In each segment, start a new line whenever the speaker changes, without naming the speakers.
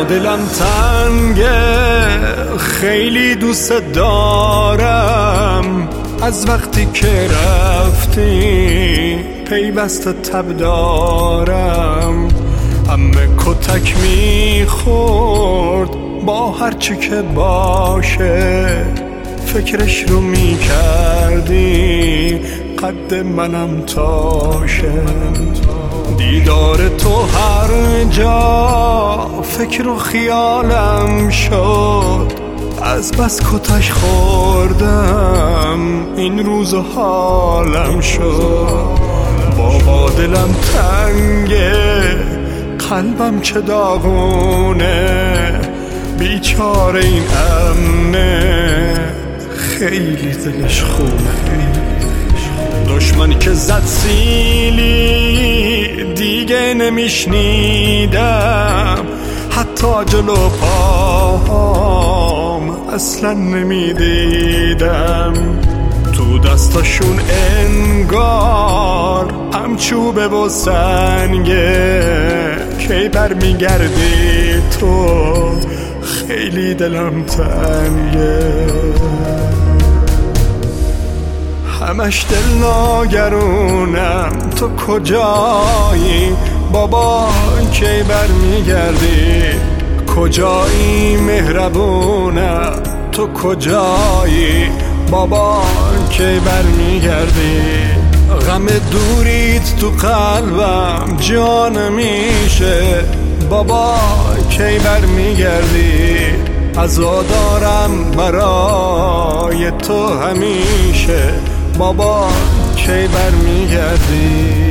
دلم تنگه، خیلی دوست دارم، از وقتی که رفتی پیوسته تب دارم. همه کتک میخورد با هرچی که باشه، فکرش رو میکردی قد منم تاشه. دیدار تو هر جا فکر و خیالم شد، از بس کتک خوردم این روز حالم شد. بابا دلم تنگه، قلبم چه داغونه، بیچاره این امنه خیلی دلش خونه. دشمن که زد سیلی دیگه نمیشنیدم، حتی جلو پاهام اصلا نمیدیدم. تو دستاشون انگار همچوبه و سنگه، کی برمیگردی تو خیلی دلم تنگه. همش دل ناگرونم تو کجایی بابا، کی برمیگردی؟ کجایی مهربونم تو کجایی بابا، کی برمیگردی؟ غم دوریت تو قلبم جان میشه بابا، کی برمیگردی؟ عزادارم برای تو همیشه بابا، کی برمیگردی؟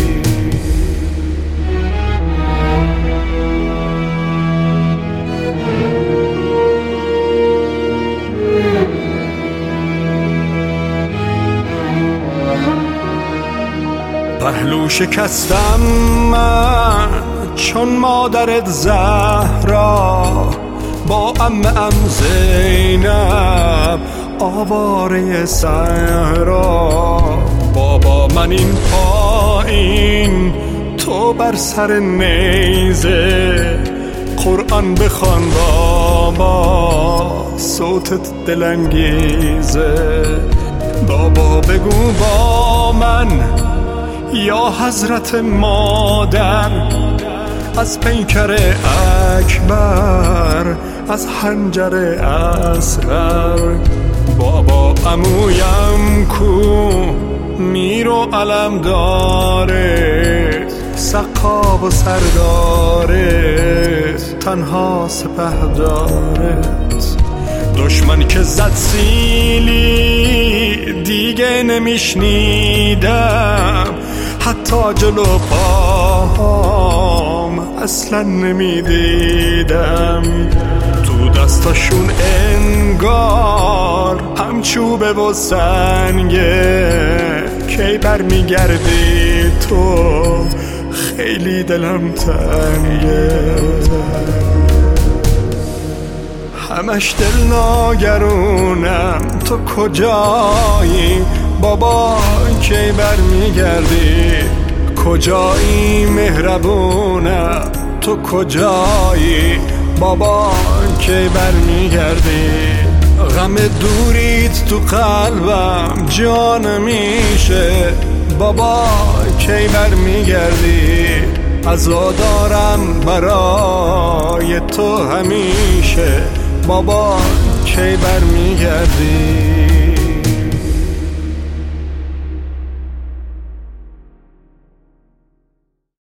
پهلو شکستم من چون مادرت زهرا، با عمه زینب آواره صحرا. بابا من این پایین تو بر سر نیزه، قرآن بخوان بابا صوتت دلانگیزه. بابا بگو با من یا حضرت مادر، از پیکر اکبر از حنجر اصغر. بابا عمویم کو میر و علم داره، سقا و سردارت تنها سپه دارت. دشمن که زد سیلی دیگه نمیشنیدم، حتی جلو پاهام اصلا نمیدیدم. تو دستاشون انگار همچوبه و سنگه، کی برمیگردی تو خیلی دلم تنگه. همش دل ناگرونم تو کجایی بابا، کی برمیگردی؟ کجایی مهربونم تو کجایی بابا، کی برمیگردی؟ غم دوریت تو قلبم جان میشه بابا، کی برمیگردی؟ عزادارم برای تو همیشه بابا، کی برمیگردی؟